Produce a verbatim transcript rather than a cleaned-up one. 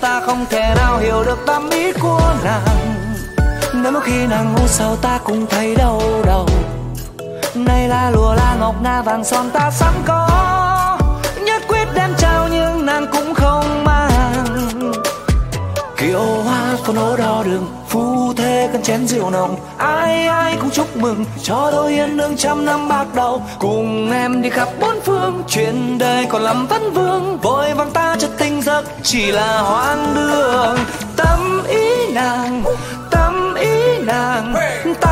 ta không thể nào hiểu được tâm ý của nàng. Nếu mỗi khi nàng ngu sầu ta cũng thấy đau đầu. Này là lụa là ngọc nga vàng son ta sẵn có, nhất quyết đem trao nhưng nàng cũng không mang. Kiệu hoa con ố đo đường, phu thê cân chén rượu nồng, ai ai cũng chúc mừng cho đôi yên nương trăm năm bạc đầu. Cùng em đi khắp bốn phương, chuyện đời còn lắm vấn vương, vội vàng ta chợt tỉnh giấc chỉ là hoang đường. Tâm ý nàng, tâm ý nàng,